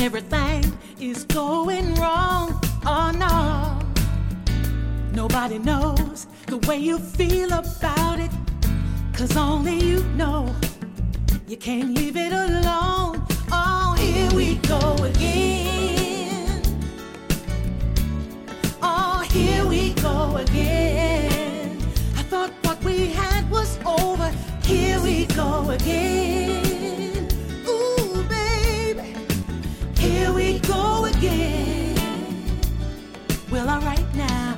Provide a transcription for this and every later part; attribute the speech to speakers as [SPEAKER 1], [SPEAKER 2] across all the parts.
[SPEAKER 1] everything is going wrong. Oh no, nobody knows the way you feel about it, 'cause only you know. You can't leave it alone. Oh, here we go again. Oh, here we go again. I thought what we had was over. Here we go again. Ooh, baby, here we go again. Well, all right now.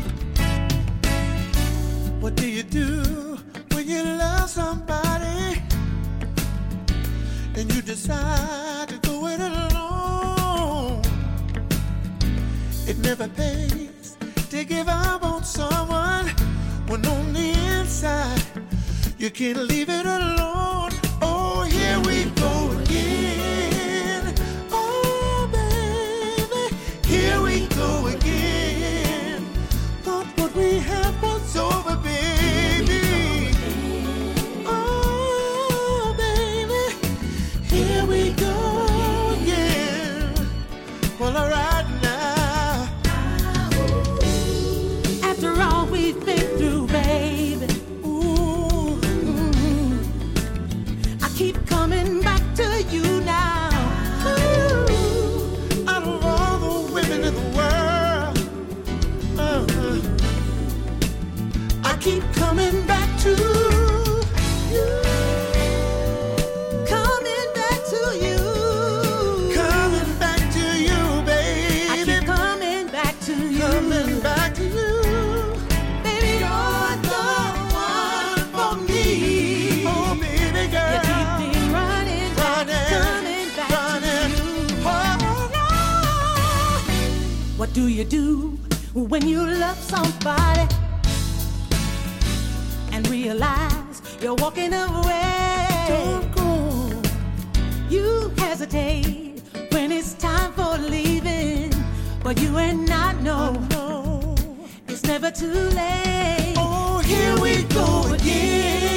[SPEAKER 2] What do you do when you love somebody and you decide to go it alone? It never pays to give up on someone when on the inside you can't leave it alone. Oh, here we go again. Oh, baby, here we go again. Thought what we had was over, baby. Oh, baby, here we go again. Well, all right now.
[SPEAKER 1] After all we've been through, baby, I keep coming back to you now.
[SPEAKER 2] Out of all the women in the world, I keep coming back to you.
[SPEAKER 1] Coming back to you.
[SPEAKER 2] Coming back to you, baby.
[SPEAKER 1] I keep coming back to you.
[SPEAKER 2] Coming back to you.
[SPEAKER 1] Baby,
[SPEAKER 2] You're the one for me. Oh, baby girl.
[SPEAKER 1] you keep me running back, coming back
[SPEAKER 2] running.
[SPEAKER 1] to you.
[SPEAKER 2] Oh, no.
[SPEAKER 1] What do you do when you love somebody and realize you're walking away?
[SPEAKER 2] Don't go.
[SPEAKER 1] You hesitate when it's time for leaving, but you and I know
[SPEAKER 2] No.
[SPEAKER 1] it's never too late.
[SPEAKER 2] Oh, here we go again.